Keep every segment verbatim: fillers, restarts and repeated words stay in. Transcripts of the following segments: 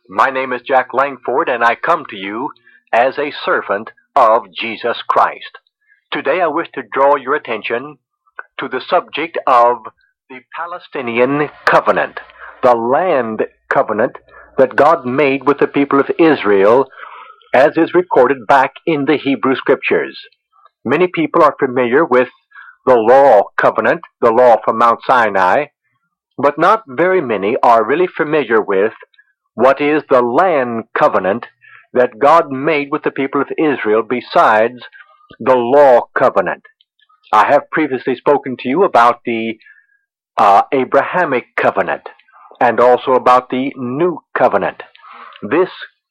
My name is Jack Langford, and I come to you as a servant of Jesus Christ. Today I wish to draw your attention to the subject of the Palestinian covenant, the land covenant that God made with the people of Israel, as is recorded back in the Hebrew Scriptures. Many people are familiar with the law covenant, the law from Mount Sinai, but not very many are really familiar with what is the land covenant that God made with the people of Israel besides the law covenant. I have previously spoken to you about the uh, Abrahamic covenant and also about the new covenant. This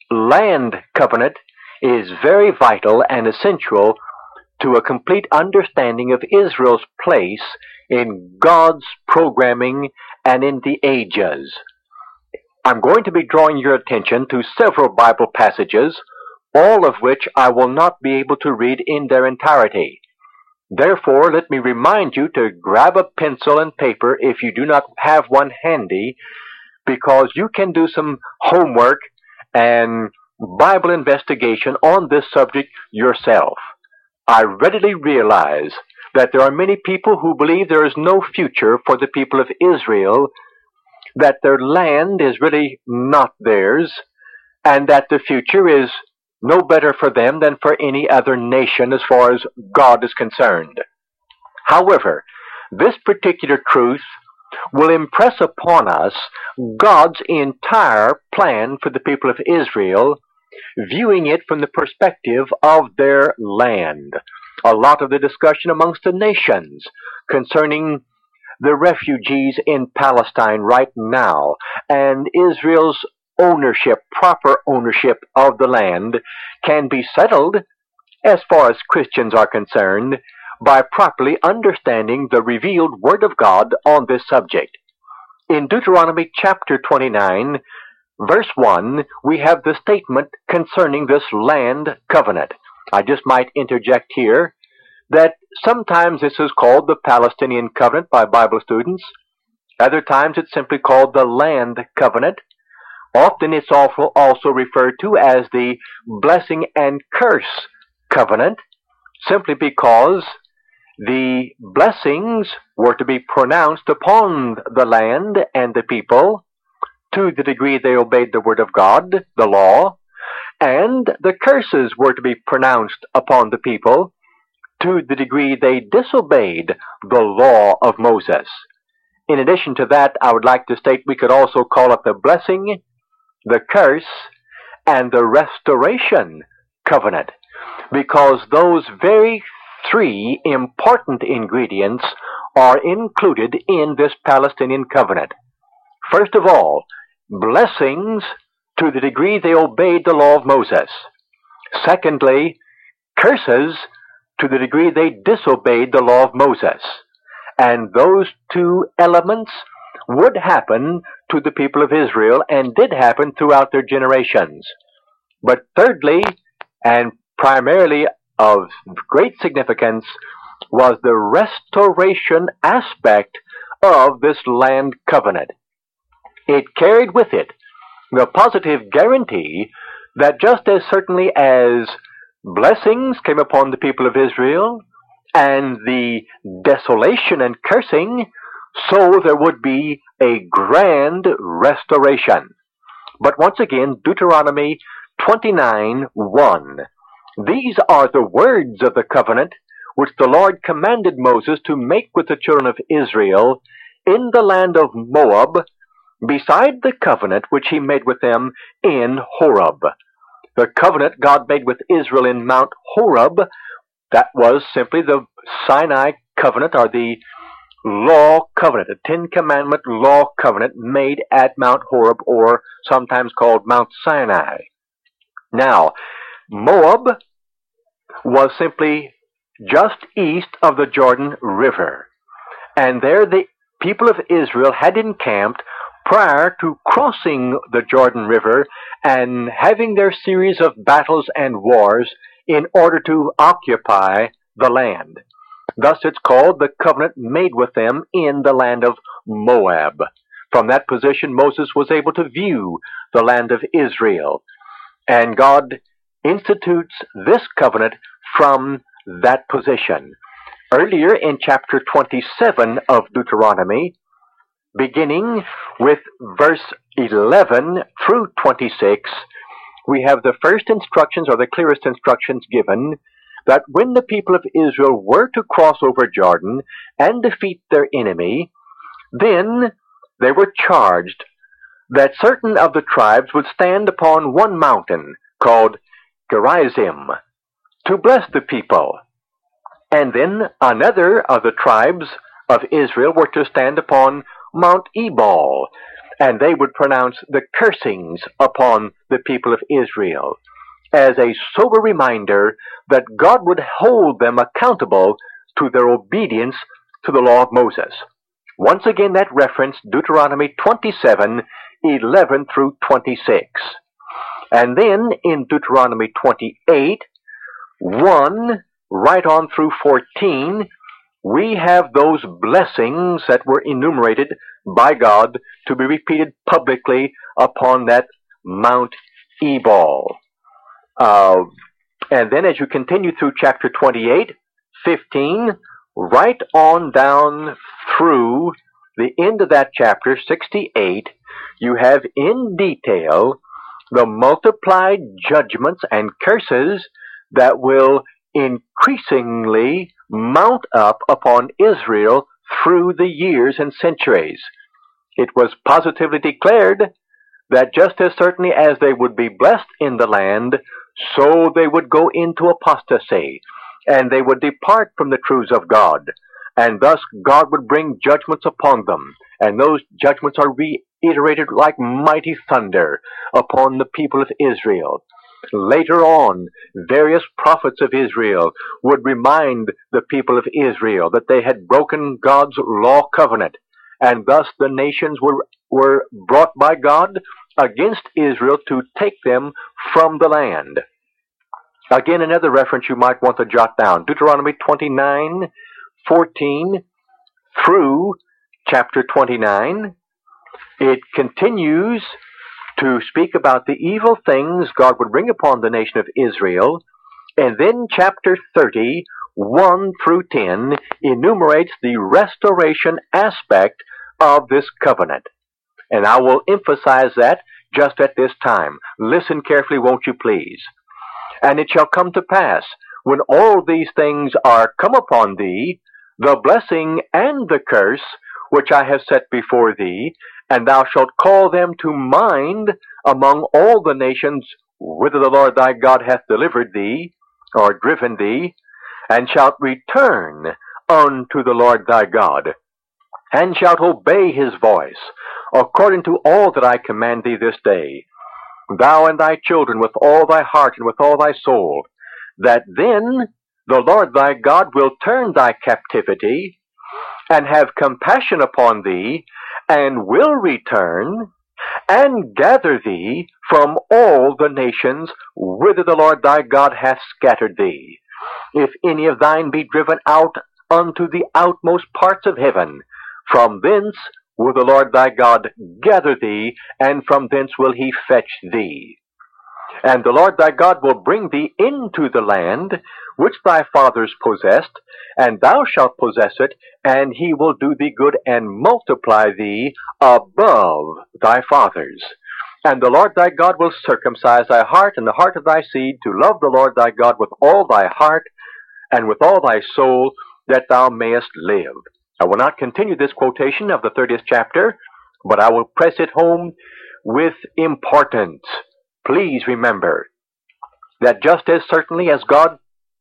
land covenant is very vital and essential to a complete understanding of Israel's place in God's programming and in the ages. I'm going to be drawing your attention to several Bible passages, all of which I will not be able to read in their entirety. Therefore, let me remind you to grab a pencil and paper if you do not have one handy, because you can do some homework and Bible investigation on this subject yourself. I readily realize that there are many people who believe there is no future for the people of Israel, that their land is really not theirs, and that the future is no better for them than for any other nation as far as God is concerned. However, this particular truth will impress upon us God's entire plan for the people of Israel, viewing it from the perspective of their land. A lot of the discussion amongst the nations concerning the refugees in Palestine right now and Israel's ownership, proper ownership of the land, can be settled, as far as Christians are concerned, by properly understanding the revealed Word of God on this subject. In Deuteronomy chapter twenty-nine, verse one, we have the statement concerning this land covenant. I just might interject here that sometimes this is called the Palestinian covenant by Bible students. Other times it's simply called the land covenant. Often it's also, also referred to as the blessing and curse covenant, simply because the blessings were to be pronounced upon the land and the people to the degree they obeyed the word of God, the law, and the curses were to be pronounced upon the people to the degree they disobeyed the law of Moses. In addition to that, I would like to state we could also call it the blessing, the curse, and the restoration covenant, because those very three important ingredients are included in this Palestinian covenant. First of all, blessings to the degree they obeyed the law of Moses. Secondly, curses to the degree they disobeyed the law of Moses. And those two elements would happen to the people of Israel and did happen throughout their generations. But thirdly, and primarily of great significance, was the restoration aspect of this land covenant. It carried with it the positive guarantee that just as certainly as blessings came upon the people of Israel and the desolation and cursing, so there would be a grand restoration. But once again, Deuteronomy twenty-nine one. These are the words of the covenant which the Lord commanded Moses to make with the children of Israel in the land of Moab, beside the covenant which he made with them in Horeb. The covenant God made with Israel in Mount Horeb, that was simply the Sinai covenant, or the law covenant, the Ten Commandment law covenant made at Mount Horeb, or sometimes called Mount Sinai. Now, Moab was simply just east of the Jordan River, and there the people of Israel had encamped prior to crossing the Jordan River and having their series of battles and wars in order to occupy the land. Thus it's called the covenant made with them in the land of Moab. From that position, Moses was able to view the land of Israel. And God institutes this covenant from that position. Earlier in chapter twenty-seven of Deuteronomy, beginning with verse eleven through twenty-six, we have the first instructions, or the clearest instructions given, that when the people of Israel were to cross over Jordan and defeat their enemy, then they were charged that certain of the tribes would stand upon one mountain called Gerizim to bless the people. And then another of the tribes of Israel were to stand upon Mount Ebal, and they would pronounce the cursings upon the people of Israel as a sober reminder that God would hold them accountable to their obedience to the law of Moses. Once again, that reference, Deuteronomy twenty-seven, eleven through twenty-six. And then in Deuteronomy twenty-eight, one, right on through fourteen, we have those blessings that were enumerated by God to be repeated publicly upon that Mount Ebal. Uh, and then as you continue through chapter twenty-eight, fifteen, right on down through the end of that chapter, sixty-eight, you have in detail the multiplied judgments and curses that will increasingly mount up upon Israel through the years and centuries. It was positively declared that just as certainly as they would be blessed in the land, so they would go into apostasy, and they would depart from the truths of God, and thus God would bring judgments upon them, and those judgments are reiterated like mighty thunder upon the people of Israel. Later on, various prophets of Israel would remind the people of Israel that they had broken God's law covenant, and thus the nations were, were brought by God against Israel to take them from the land. Again, another reference you might want to jot down, Deuteronomy twenty-nine, fourteen through chapter twenty-nine. It continues to speak about the evil things God would bring upon the nation of Israel. And then chapter thirty, one through ten, enumerates the restoration aspect of this covenant. And I will emphasize that just at this time. Listen carefully, won't you please? And it shall come to pass, when all these things are come upon thee, the blessing and the curse which I have set before thee, and thou shalt call them to mind among all the nations whither the Lord thy God hath delivered thee, or driven thee, and shalt return unto the Lord thy God, and shalt obey his voice, according to all that I command thee this day, thou and thy children with all thy heart and with all thy soul, that then the Lord thy God will turn thy captivity, and have compassion upon thee, and will return, and gather thee from all the nations whither the Lord thy God hath scattered thee. If any of thine be driven out unto the outmost parts of heaven, from thence will the Lord thy God gather thee, and from thence will he fetch thee. And the Lord thy God will bring thee into the land which thy fathers possessed, and thou shalt possess it, and he will do thee good and multiply thee above thy fathers. And the Lord thy God will circumcise thy heart and the heart of thy seed to love the Lord thy God with all thy heart and with all thy soul, that thou mayest live. I will not continue this quotation of the thirtieth chapter, but I will press it home with importance. Please remember that just as certainly as God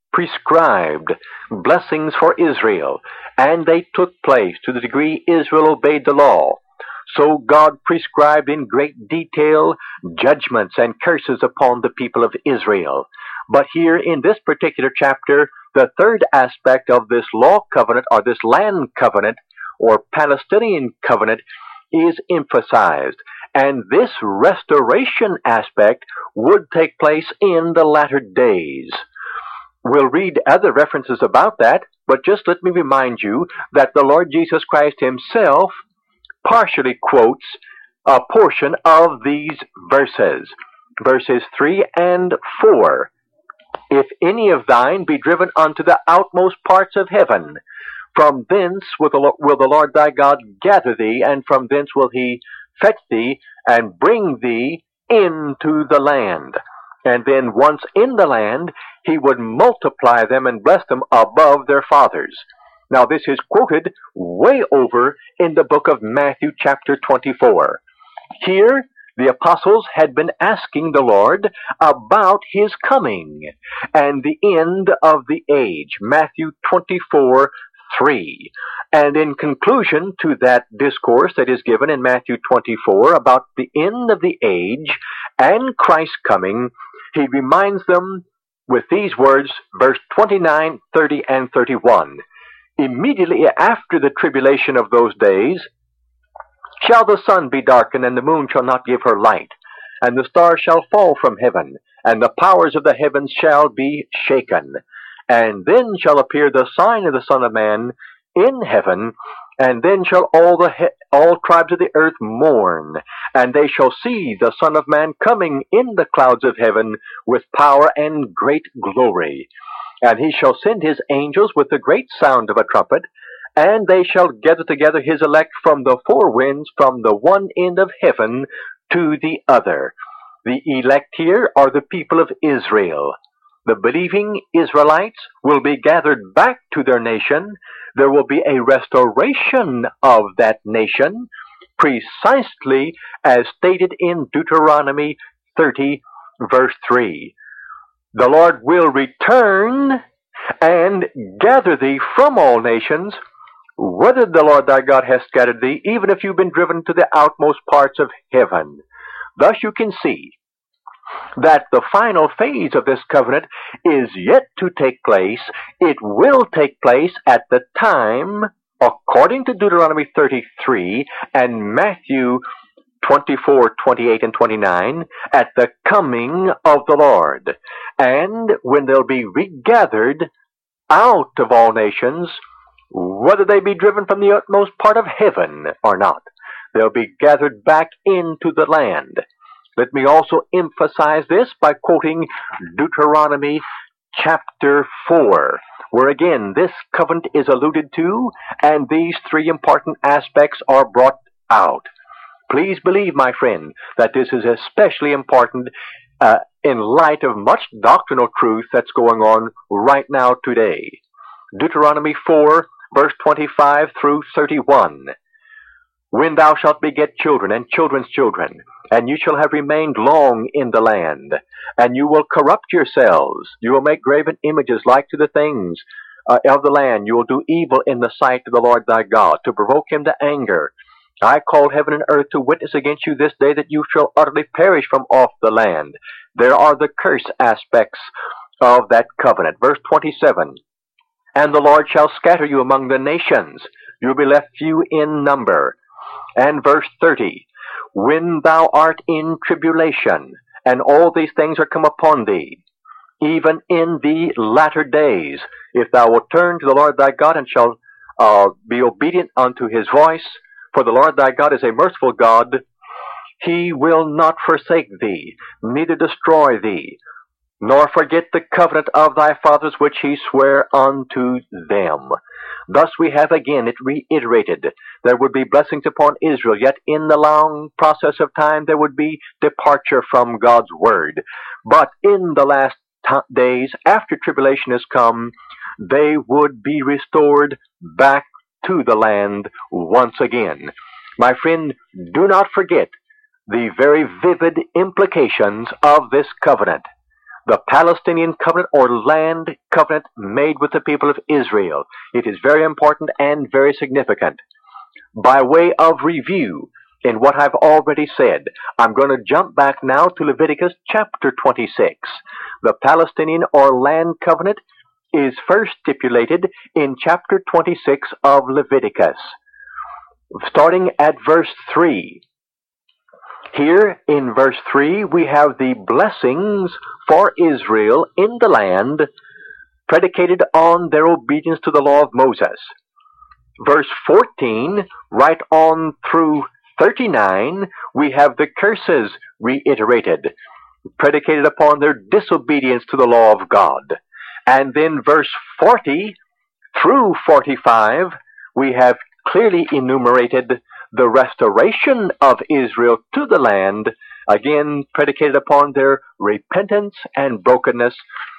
prescribed blessings for Israel, and they took place to the degree Israel obeyed the law, so God prescribed in great detail judgments and curses upon the people of Israel. But here in this particular chapter, the third aspect of this law covenant, or this land covenant, or Palestinian covenant, is emphasized. And this restoration aspect would take place in the latter days. We'll read other references about that, but just let me remind you that the Lord Jesus Christ himself partially quotes a portion of these verses, verses three and four. If any of thine be driven unto the outmost parts of heaven, from thence will the, will the Lord thy God gather thee, and from thence will he fetch thee, and bring thee into the land. And then once in the land, he would multiply them and bless them above their fathers. Now this is quoted way over in the book of Matthew chapter twenty-four. Here, the apostles had been asking the Lord about his coming and the end of the age. Matthew twenty-four, three. And in conclusion to that discourse that is given in Matthew twenty-four about the end of the age and Christ's coming, he reminds them with these words, verse twenty-nine, thirty, and thirty-one. Immediately after the tribulation of those days, shall the sun be darkened, and the moon shall not give her light, and the stars shall fall from heaven, and the powers of the heavens shall be shaken. And then shall appear the sign of the Son of Man in heaven, and then shall all the he- all tribes of the earth mourn, and they shall see the Son of Man coming in the clouds of heaven with power and great glory. And he shall send his angels with the great sound of a trumpet, and they shall gather together his elect from the four winds, from the one end of heaven to the other. The elect here are the people of Israel. The believing Israelites will be gathered back to their nation. There will be a restoration of that nation, precisely as stated in Deuteronomy thirty, verse three. The Lord will return and gather thee from all nations, whether the Lord thy God has scattered thee, even if you've been driven to the outmost parts of heaven. Thus you can see that the final phase of this covenant is yet to take place. It will take place at the time, according to Deuteronomy thirty-three and Matthew twenty-four, twenty-eight, and twenty-nine, at the coming of the Lord. And when they'll be regathered out of all nations, whether they be driven from the utmost part of heaven or not, they'll be gathered back into the land. Let me also emphasize this by quoting Deuteronomy chapter four, where again this covenant is alluded to, and these three important aspects are brought out. Please believe, my friend, that this is especially important uh, in light of much doctrinal truth that's going on right now today. Deuteronomy four, verse twenty-five through thirty-one. When thou shalt beget children and children's children, and you shall have remained long in the land, and you will corrupt yourselves, you will make graven images like to the things uh, of the land, you will do evil in the sight of the Lord thy God, to provoke him to anger. I called heaven and earth to witness against you this day that you shall utterly perish from off the land. There are the curse aspects of that covenant. Verse twenty-seven. And the Lord shall scatter you among the nations. You will be left few in number. And verse thirty. When thou art in tribulation, and all these things are come upon thee, even in the latter days, if thou wilt turn to the Lord thy God, and shall uh, be obedient unto his voice, for the Lord thy God is a merciful God, he will not forsake thee, neither destroy thee, nor forget the covenant of thy fathers which he sware unto them. Thus we have again it reiterated. There would be blessings upon Israel, yet in the long process of time there would be departure from God's word. But in the last t- days, after tribulation has come, they would be restored back to the land once again. My friend, do not forget the very vivid implications of this covenant. The Palestinian covenant or land covenant made with the people of Israel. It is very important and very significant. By way of review in what I've already said, I'm going to jump back now to Leviticus chapter twenty-six. The Palestinian or land covenant is first stipulated in chapter twenty-six of Leviticus, starting at verse three. Here in verse three we have the blessings for Israel in the land predicated on their obedience to the law of Moses. verse fourteen, right on through thirty-nine, we have the curses reiterated, predicated upon their disobedience to the law of God. And then verse forty through forty-five, we have clearly enumerated the restoration of Israel to the land, again predicated upon their repentance and brokenness,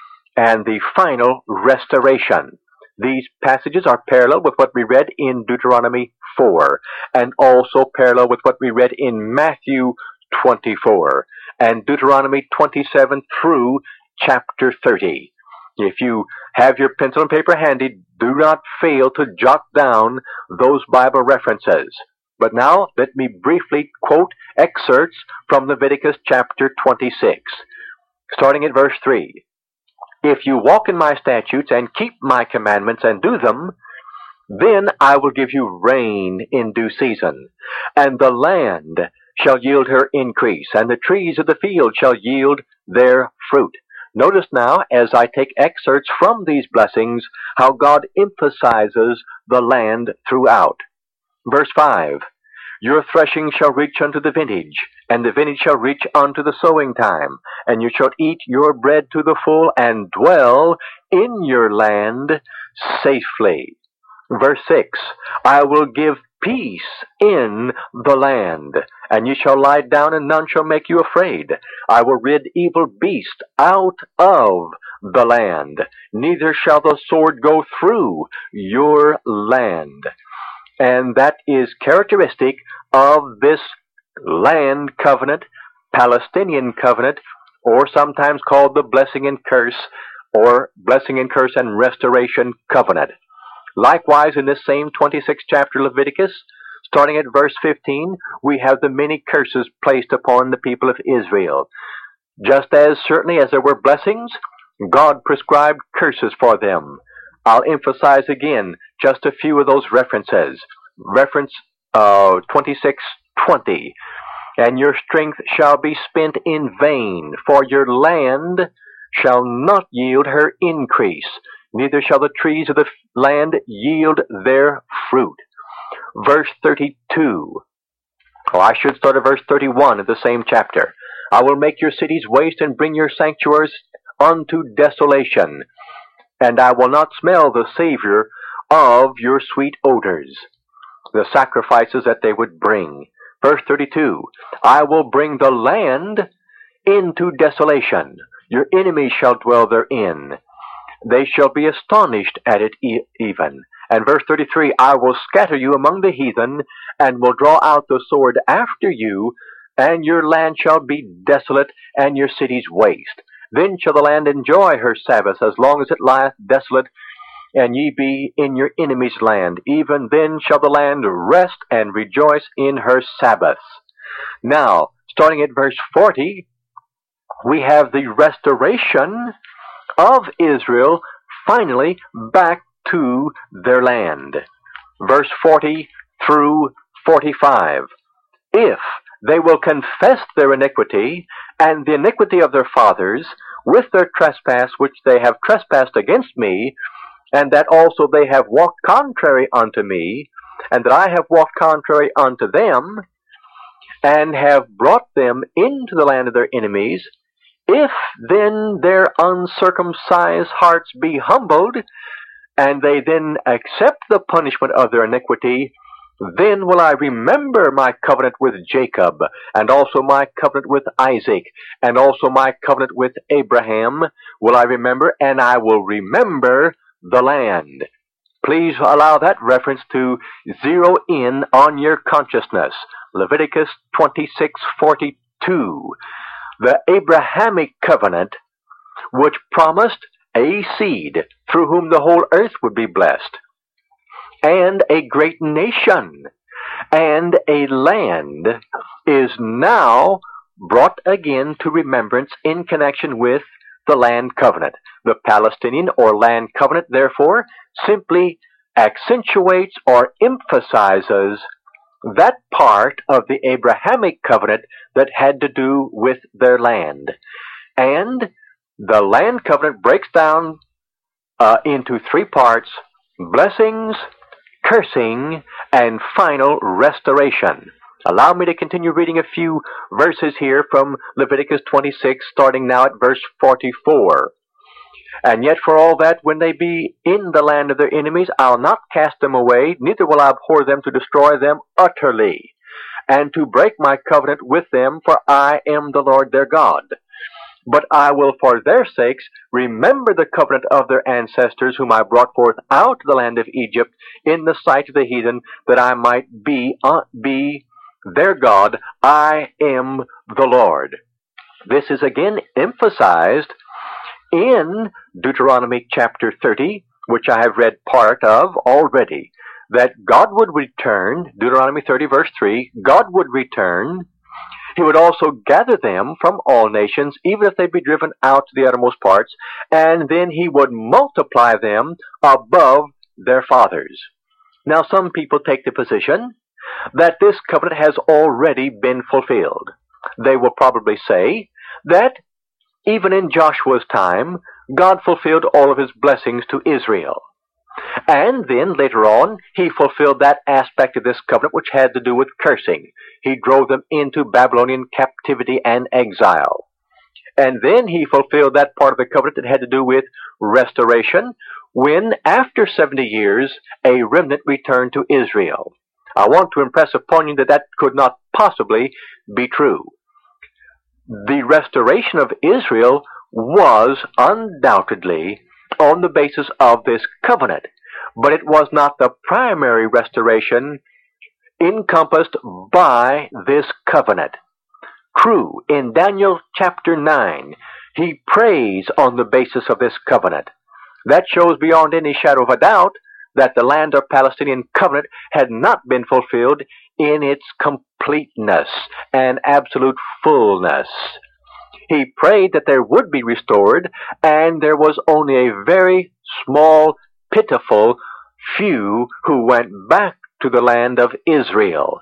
and the final restoration. These passages are parallel with what we read in Deuteronomy four, and also parallel with what we read in Matthew twenty-four, and Deuteronomy twenty-seven through chapter thirty. If you have your pencil and paper handy, do not fail to jot down those Bible references. But now, let me briefly quote excerpts from Leviticus chapter twenty-six, starting at verse three. If you walk in my statutes and keep my commandments and do them, then I will give you rain in due season, and the land shall yield her increase, and the trees of the field shall yield their fruit. Notice now, as I take excerpts from these blessings, how God emphasizes the land throughout. Verse five, your threshing shall reach unto the vintage, and the vintage shall reach unto the sowing time, and you shall eat your bread to the full, and dwell in your land safely. Verse six, I will give peace in the land, and you shall lie down, and none shall make you afraid. I will rid evil beasts out of the land, neither shall the sword go through your land. And that is characteristic of this land covenant, Palestinian covenant, or sometimes called the blessing and curse, or blessing and curse and restoration covenant. Likewise, in this same twenty-sixth chapter of Leviticus, starting at verse fifteen, we have the many curses placed upon the people of Israel. Just as certainly as there were blessings, God prescribed curses for them. I'll emphasize again just a few of those references. Reference uh, twenty-six twenty. And your strength shall be spent in vain, for your land shall not yield her increase, neither shall the trees of the land yield their fruit. Verse thirty-two. Oh, I should start at verse thirty-one of the same chapter. I will make your cities waste and bring your sanctuaries unto desolation, and I will not smell the savor of your sweet odors, the sacrifices that they would bring. Verse thirty-two, I will bring the land into desolation. Your enemies shall dwell therein. They shall be astonished at it e- even. And verse thirty-three, I will scatter you among the heathen, and will draw out the sword after you, and your land shall be desolate, and your cities waste. Then shall the land enjoy her Sabbath, as long as it lieth desolate, and ye be in your enemy's land. Even then shall the land rest and rejoice in her Sabbaths. Now, starting at verse forty, we have the restoration of Israel finally back to their land. Verse forty through forty-five. If they will confess their iniquity and the iniquity of their fathers with their trespass which they have trespassed against me, and that also they have walked contrary unto me, and that I have walked contrary unto them, and have brought them into the land of their enemies, if then their uncircumcised hearts be humbled, and they then accept the punishment of their iniquity, then will I remember my covenant with Jacob, and also my covenant with Isaac, and also my covenant with Abraham will I remember, and I will remember the land. Please allow that reference to zero in on your consciousness. Leviticus twenty-six forty-two. The Abrahamic covenant, which promised a seed through whom the whole earth would be blessed, and a great nation, and a land, is now brought again to remembrance in connection with the land covenant. The Palestinian or land covenant, therefore, simply accentuates or emphasizes that part of the Abrahamic covenant that had to do with their land. And the land covenant breaks down uh, into three parts: blessings, cursing, and final restoration. Allow me to continue reading a few verses here from Leviticus twenty-six, starting now at verse forty-four. And yet for all that, when they be in the land of their enemies, I'll not cast them away, neither will I abhor them to destroy them utterly, and to break my covenant with them, for I am the Lord their God. But I will for their sakes remember the covenant of their ancestors, whom I brought forth out of the land of Egypt in the sight of the heathen, that I might be, uh, be their God. I am the Lord. This is again emphasized in Deuteronomy chapter thirty, which I have read part of already, that God would return, Deuteronomy thirty verse three, God would return. He would also gather them from all nations, even if they be driven out to the uttermost parts, and then he would multiply them above their fathers. Now some people take the position that this covenant has already been fulfilled. They will probably say that even in Joshua's time, God fulfilled all of his blessings to Israel. And then later on, he fulfilled that aspect of this covenant which had to do with cursing. He drove them into Babylonian captivity and exile. And then he fulfilled that part of the covenant that had to do with restoration, when after seventy years, a remnant returned to Israel. I want to impress upon you that that could not possibly be true. The restoration of Israel was undoubtedly on the basis of this covenant, but it was not the primary restoration encompassed by this covenant. True, in Daniel chapter nine, he prays on the basis of this covenant. That shows beyond any shadow of a doubt that the land of Palestinian covenant had not been fulfilled in its completeness and absolute fullness. He prayed that there would be restored, and there was only a very small, pitiful few who went back to the land of Israel.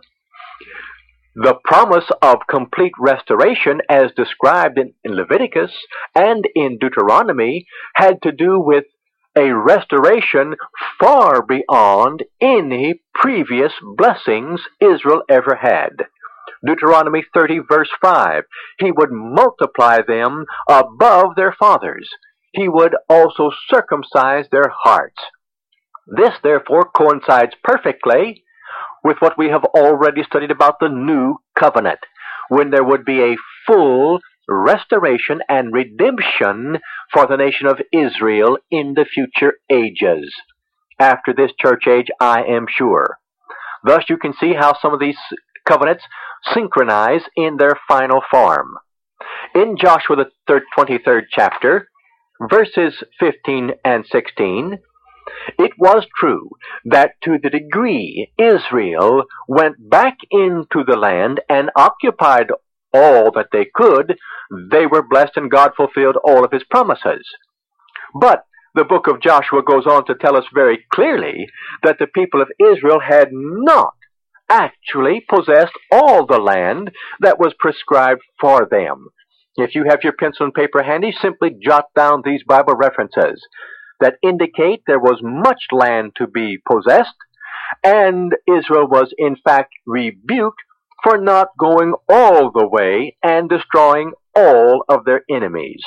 The promise of complete restoration, as described in, in Leviticus and in Deuteronomy, had to do with a restoration far beyond any previous blessings Israel ever had. Deuteronomy thirty verse five, he would multiply them above their fathers. He would also circumcise their hearts. This, therefore, coincides perfectly with what we have already studied about the new covenant, when there would be a full restoration and redemption for the nation of Israel in the future ages. After this church age, I am sure. Thus, you can see how some of these covenants synchronize in their final form. In Joshua the twenty-third chapter, verses fifteen and sixteen, it was true that to the degree Israel went back into the land and occupied all that they could, they were blessed and God fulfilled all of his promises. But the book of Joshua goes on to tell us very clearly that the people of Israel had not actually possessed all the land that was prescribed for them. If you have your pencil and paper handy, simply jot down these Bible references that indicate there was much land to be possessed, and Israel was in fact rebuked for not going all the way and destroying all of their enemies.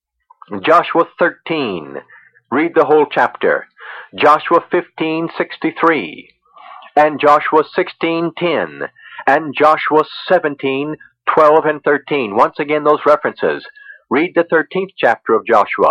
Joshua thirteen, read the whole chapter. Joshua fifteen sixty-three, and Joshua sixteen ten, and Joshua seventeen twelve and thirteen. Once again, those references. Read the thirteenth chapter of Joshua,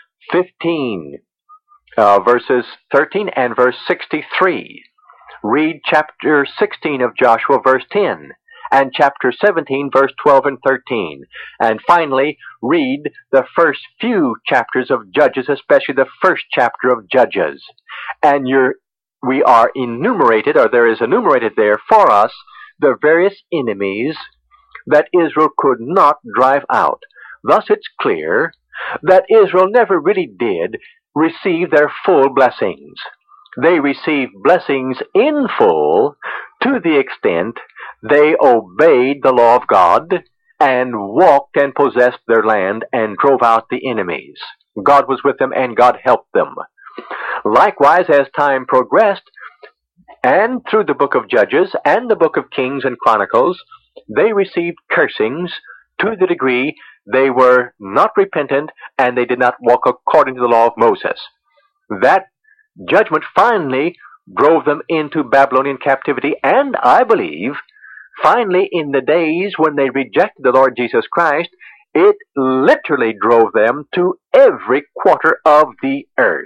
fifteen uh, verses thirteen and verse sixty-three. Read chapter sixteen of Joshua, verse ten, and chapter seventeen, verse twelve and thirteen. And finally, read the first few chapters of Judges, especially the first chapter of Judges. And you're, we are enumerated, or there is enumerated there for us, the various enemies that Israel could not drive out. Thus it's clear that Israel never really did receive their full blessings. They received blessings in full to the extent they obeyed the law of God and walked and possessed their land and drove out the enemies. God was with them and God helped them. Likewise, as time progressed, And through the book of Judges and the book of Kings and Chronicles, they received cursings to the degree they were not repentant and they did not walk according to the law of Moses. That judgment finally drove them into Babylonian captivity, and I believe, finally in the days when they rejected the Lord Jesus Christ, it literally drove them to every quarter of the earth.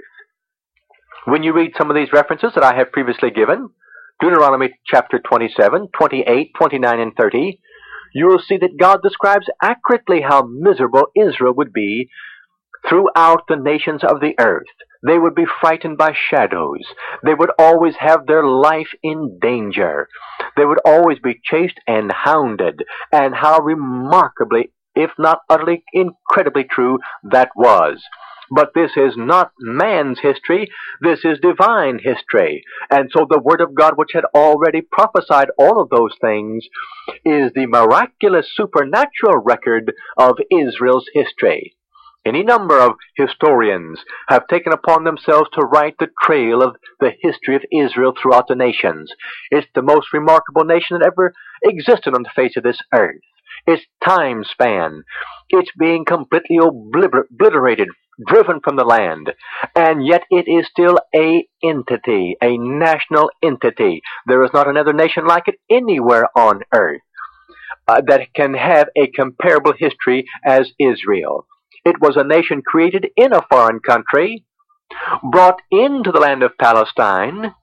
When you read some of these references that I have previously given, Deuteronomy chapter twenty-seven, twenty-eight, twenty-nine, and thirty, you will see that God describes accurately how miserable Israel would be throughout the nations of the earth. They would be frightened by shadows. They would always have their life in danger. They would always be chased and hounded. And how remarkably, if not utterly incredibly true, that was. But this is not man's history. This is divine history. And so the Word of God, which had already prophesied all of those things, is the miraculous supernatural record of Israel's history. Any number of historians have taken upon themselves to write the trail of the history of Israel throughout the nations. It's the most remarkable nation that ever existed on the face of this earth. Its time span, it's being completely obliter- obliterated, driven from the land, and yet it is still a entity, a national entity. There is not another nation like it anywhere on earth uh, that can have a comparable history as Israel. It was a nation created in a foreign country, brought into the land of Palestine,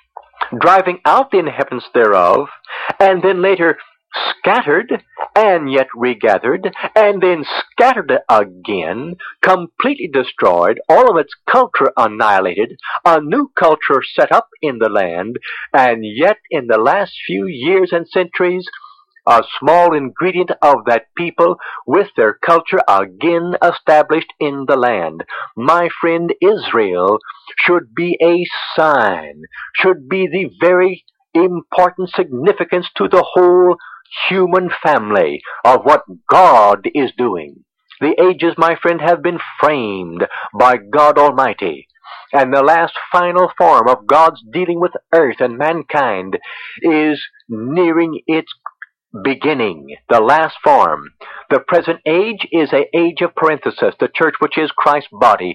driving out the inhabitants thereof, and then later scattered and yet regathered, and then scattered again, completely destroyed, all of its culture annihilated, a new culture set up in the land, and yet in the last few years and centuries, a small ingredient of that people with their culture again established in the land. My friend, Israel should be a sign, should be the very important significance to the whole human family of what God is doing. The ages, my friend, have been framed by God Almighty. And the last final form of God's dealing with earth and mankind is nearing its beginning, the last form. The present age is an age of parenthesis, the church which is Christ's body.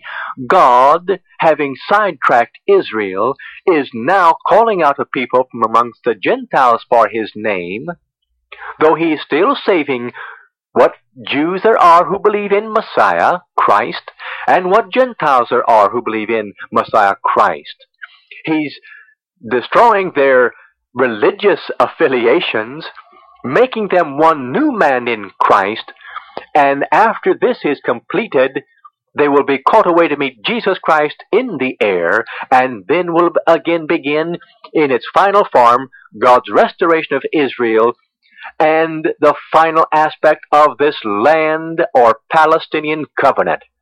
God, having sidetracked Israel, is now calling out a people from amongst the Gentiles for his name, though he is still saving what Jews there are who believe in Messiah, Christ, and what Gentiles there are who believe in Messiah, Christ. He's destroying their religious affiliations, making them one new man in Christ, and after this is completed, they will be caught away to meet Jesus Christ in the air, and then will again begin in its final form God's restoration of Israel and the final aspect of this land or Palestinian covenant.